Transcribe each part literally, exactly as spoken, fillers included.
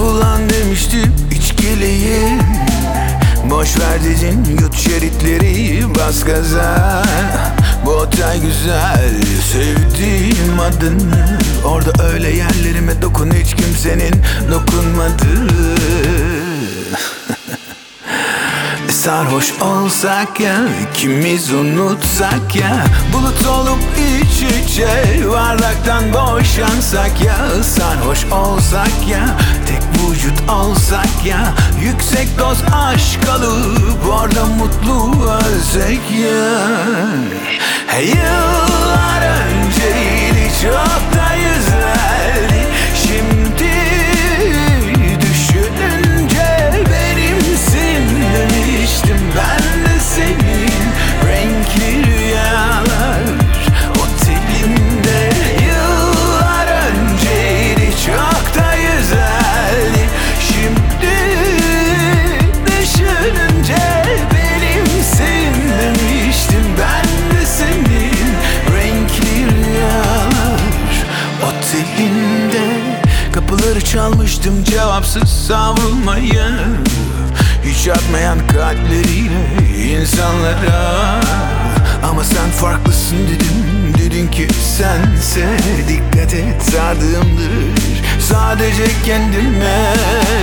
kullan demiştim içkiliyi. Boş ver dedin, yut şeritleri, bas gaza. Bu otel güzel, sevdiğim adını. Orada öyle yerlerime dokun, hiç kimsenin dokunmadığı. Sarhoş olsak ya, ikimiz unutsak ya, bulut olup iç içe bardaktan boşansak ya. Sarhoş olsak ya, tek vücut olsak ya, yüksek doz aşk alıp orada mutlu ölsek ya. Hey, yıllar önceydi, çok da güzeldi. Şimdi düşününce benimsin demiştim ben de senin. Renkli rüyalar otelinde. Yıllar önceydi, çok da güzeldi. Şimdi düşününce benimsin demiştim ben de senin. Renkli rüyalar otelinde. Kapıları çalmıştım cevapsız savrulmaya, hiç atmayan kalpleriyle insanlara. Ama sen farklısın dedim, dedin ki sense dikkat et, sardığımdır sadece kendime.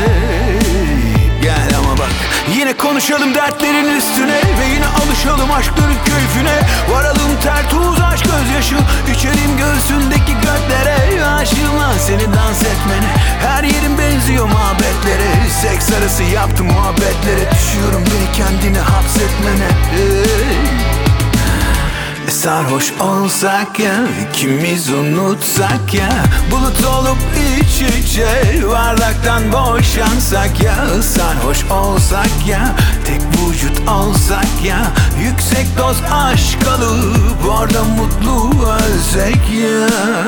Gel ama bak, yine konuşalım dertlerin üstüne ve yine alışalım aşkların keyfine. Varalım ter tuz aşk gözyaşı, içerim göğsündeki göklere. Aşığım lan seni dans etmene, her yerim benziyor muhabbetlere. Seks arası yaptım muhabbetlere, düşüyorum beni kendine hapsetmene. Hey. Sarhoş olsak ya, ikimiz unutsak ya, bulut olup iç içe bardaktan boşansak ya. Sarhoş olsak ya, tek vücut olsak ya, yüksek doz aşk alıp orada mutlu ölsek ya.